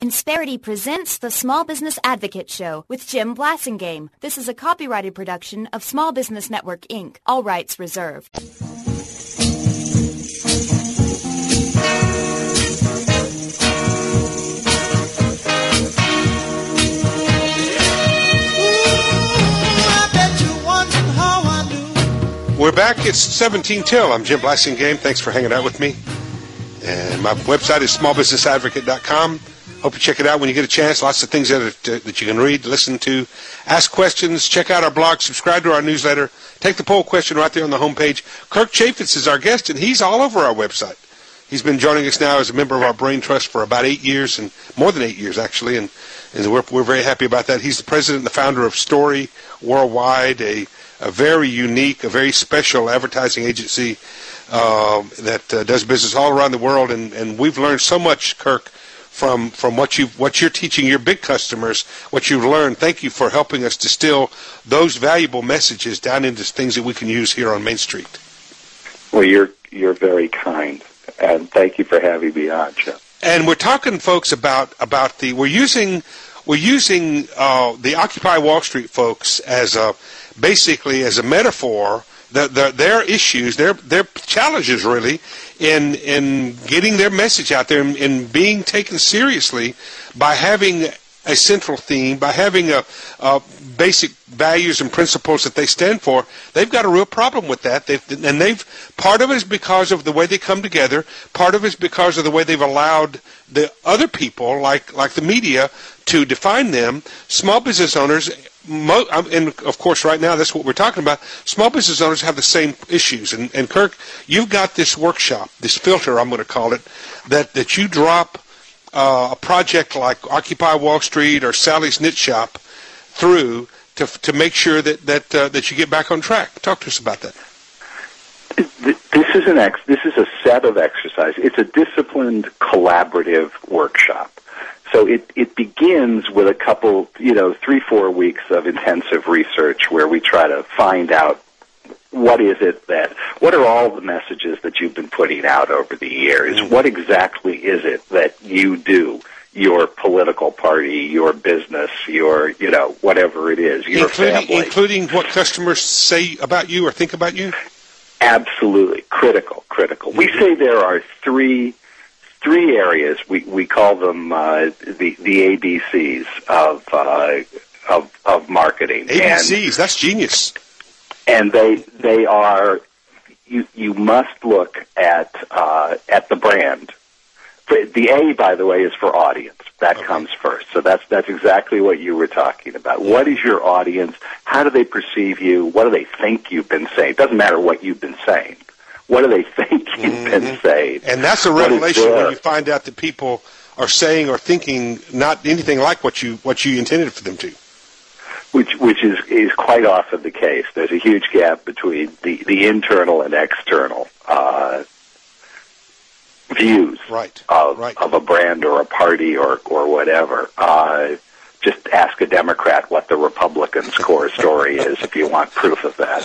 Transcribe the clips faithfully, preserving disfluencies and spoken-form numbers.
Insperity presents the Small Business Advocate Show with Jim Blasingame. This is a copyrighted production of Small Business Network, Incorporated. All rights reserved. We're back. It's seventeen till. I'm Jim Blasingame. Thanks for hanging out with me. And my website is small business advocate dot com. Hope you check it out when you get a chance. Lots of things that, are, that you can read, listen to, ask questions, check out our blog, subscribe to our newsletter, take the poll question right there on the homepage. Kirk Chaffetz is our guest, and he's all over our website. He's been joining us now as a member of our Brain Trust for about eight years, and more than eight years, actually, and, and we're, we're very happy about that. He's the president and the founder of Story Worldwide, a, a very unique, a very special advertising agency uh, that uh, does business all around the world, and, and we've learned so much, Kirk, from from what you what you're teaching your big customers, what you've learned. Thank you for helping us distill those valuable messages down into things that we can use here on Main Street. Well, you're you're very kind, and thank you for having me on, Jim. And we're talking, folks, about about the we're using we're using uh, the Occupy Wall Street folks as a basically as a metaphor. The, the, their issues, their their challenges, really, in in getting their message out there and in being taken seriously by having a central theme, by having a, a basic values and principles that they stand for. They've got a real problem with that. They've, and they've part of it is because of the way they come together. Part of it is because of the way they've allowed the other people, like like the media, to define them. Small business owners. Mo- and, of course, right now, that's what we're talking about. Small business owners have the same issues. And, and Kirk, you've got this workshop, this filter, I'm going to call it, that, that you drop uh, a project like Occupy Wall Street or Sally's Knit Shop through to to make sure that, that, uh, that you get back on track. Talk to us about that. This is an ex- This is a set of exercises. It's a disciplined, collaborative workshop. So it, it begins with a couple, you know, three, four weeks of intensive research where we try to find out what is it that, what are all the messages that you've been putting out over the years? Mm-hmm. What exactly is it that you do, your political party, your business, your, you know, whatever it is, your including, family. Including what customers say about you or think about you? Absolutely. Critical, critical. Mm-hmm. We say there are three... Three areas we we call them uh, the the A B Cs of uh, of of marketing. A B Cs, and, that's genius. And they they are you you must look at uh, at the brand. The A, by the way, is for audience. That okay. comes first. So that's that's exactly what you were talking about. What is your audience? How do they perceive you? What do they think you've been saying? It doesn't matter what you've been saying. What do they think you've mm-hmm. been saying? And that's a revelation when you find out that people are saying or thinking not anything like what you what you intended for them to. Which which is, is quite often the case. There's a huge gap between the, the internal and external uh, views right. of right. of a brand or a party or or whatever. Uh, just ask a Democrat what the Republicans' core story is if you want proof of that.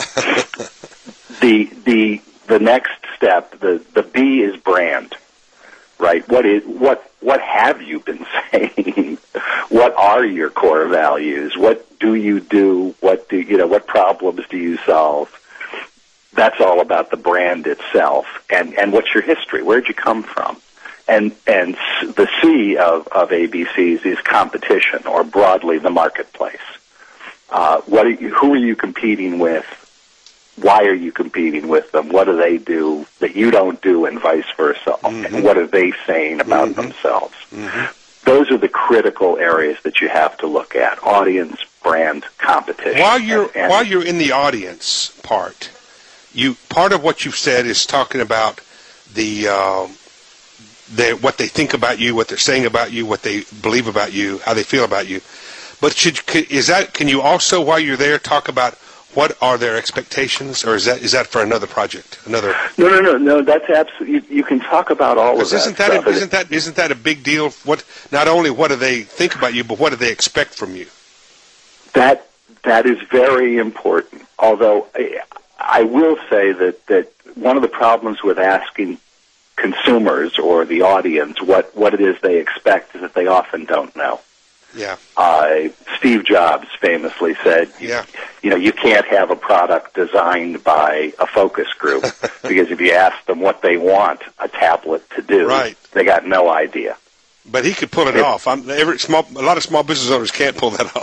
the the The next step, the, the B is brand, right? What is what what have you been saying? What are your core values? What do you do? What do you know? What problems do you solve? That's all about the brand itself, and, and what's your history? Where'd you come from? And and the C of, of A B Cs is competition, or broadly the marketplace. Uh, what are you, who are you competing with? Why are you competing with them? What do they do that you don't do, and vice versa? Mm-hmm. And what are they saying about mm-hmm. themselves? Mm-hmm. Those are the critical areas that you have to look at: audience, brand, competition. While you're and, and while you're in the audience part, you part of what you've said is talking about the, uh, the what they think about you, what they're saying about you, what they believe about you, how they feel about you. But should is that? Can you also, while you're there, talk about what are their expectations, or is that is that for another project? Another? No, no, no, no. That's absolutely. You, you can talk about all of that. Isn't that stuff. A, isn't that isn't that a big deal? What not only what do they think about you, but what do they expect from you? That that is very important. Although I, I will say that that one of the problems with asking consumers or the audience what, what it is they expect that they often don't know. Yeah. Uh, Steve Jobs famously said, yeah. you know, you can't have a product designed by a focus group because if you ask them what they want a tablet to do, right. they got no idea. But he could pull it, it off. I'm, every small, a lot of small business owners can't pull that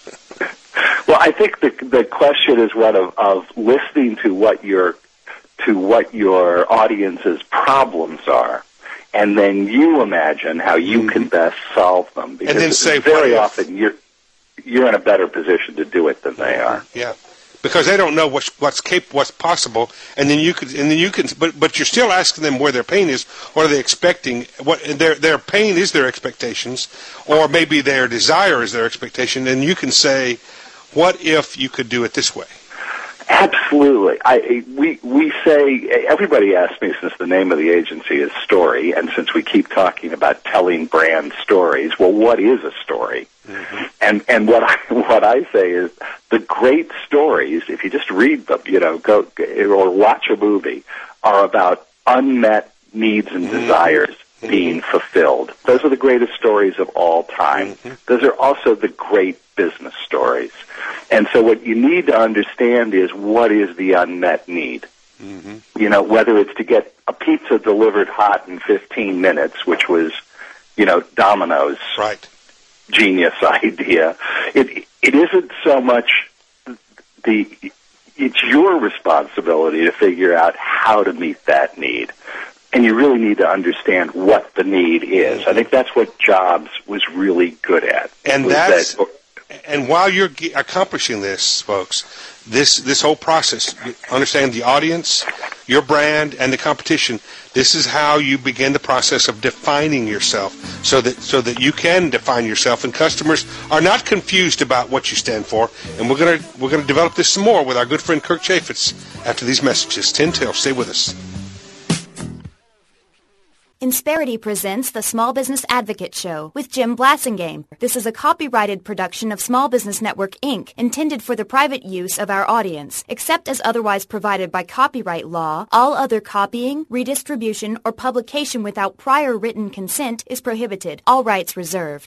off. Well, I think the the question is one of, of listening to what your to what your audience's problems are, and then you imagine how you mm-hmm. can best solve them. Because and then say very what often you're you're in a better position to do it than they are. Yeah, because they don't know what's what's cap- what's possible, and then you could and then you can. But but you're still asking them where their pain is. What are they expecting? What their their pain is their expectations, or maybe their desire is their expectation. And you can say, what if you could do it this way? Absolutely. I, we we say, everybody asks me, since the name of the agency is Story, and since we keep talking about telling brand stories, well, what is a story? Mm-hmm. And and what I what I say is the great stories, if you just read them, you know, go or watch a movie, are about unmet needs and mm-hmm. desires mm-hmm. being fulfilled. Those are the greatest stories of all time. Mm-hmm. Those are also the great business stories. And so what you need to understand is what is the unmet need. Mm-hmm. You know, whether it's to get a pizza delivered hot in fifteen minutes, which was, you know, Domino's right. genius idea. It it isn't so much the it's your responsibility to figure out how to meet that need. And you really need to understand what the need is. Mm-hmm. I think that's what Jobs was really good at. And that's that, and while you're accomplishing this, folks, this this whole process, understand the audience, your brand, and the competition. This is how you begin the process of defining yourself, so that so that you can define yourself, and customers are not confused about what you stand for. And we're gonna we're gonna develop this some more with our good friend Kirk Chaffetz after these messages. ten till, stay with us. Insperity presents the Small Business Advocate Show with Jim Blasingame. This is a copyrighted production of Small Business Network, Incorporated, intended for the private use of our audience. Except as otherwise provided by copyright law, all other copying, redistribution, or publication without prior written consent is prohibited. All rights reserved.